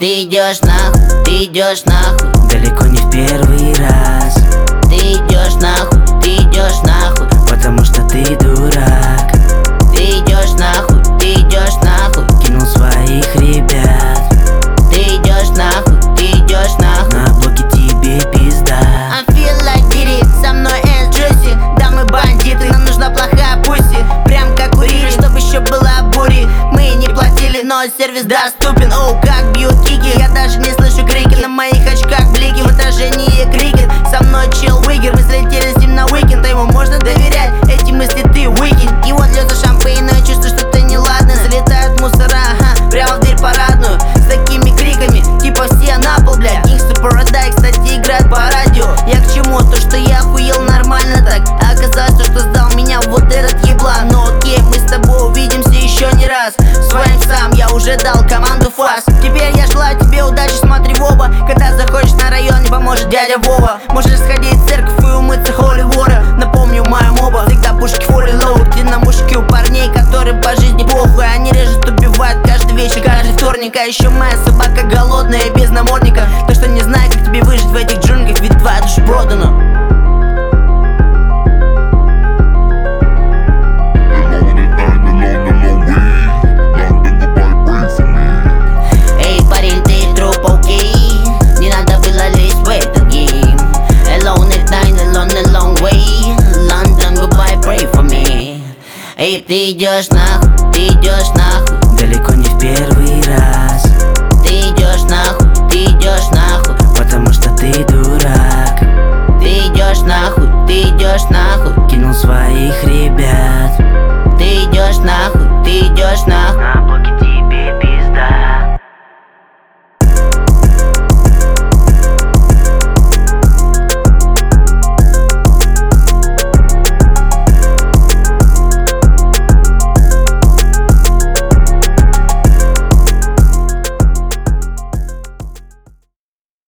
Ты идешь нахуй, далеко не в первый раз. ты идешь нахуй, Потому что ты дурак. ты идешь нахуй, Кинул своих ребят. ты идешь нахуй. На блоке тебе пизда. I feel like Diddy, со мной Джесси. Да, мы бандиты, нам нужна плохая пусси. Прям как курили, чтоб еще была бури. Мы не платили, но сервис доступен. Оу, как бьют кики, я даже не слышу крики. На моих очках блики, в отражении крикет. Со мной чел Уигер, мы залетели с ним на уикенд. А ему можно доверять, эти мысли ты выкинь. И вот льется шампейн, но я чувствую что-то неладно. Залетают мусора, прямо в дверь парадную. С такими криками, типа все на пол, блядь. Gangsta Paradise, кстати, играет по радио. Я к чему? То, что я охуел нормально так. А оказалось, то, что сдал меня вот этот еблан. Но окей, мы с тобой увидимся еще не раз. Своим сам я уже дал команду фас. Теперь я желаю тебе удачи, смотри в оба. Когда заходишь на район, не поможет дядя Вова. Можешь сходить в церковь и умыться holy water. Напомню, моя моба всегда пушки fully load. Ты на мушке у парней, которым по жизни похуй. Они режут, убивают каждый вечер, каждый вторник. А еще моя собака голодная и без намордника. Так что не знаю, как тебе выжить в этих джунглях, ведь твоя душа продана. Эй, парень, ты труп, окей? Не надо было лезть в этот гейм. Alone at night, alone a long way. London, goodbye, pray for me. Эй, ты идешь нахуй,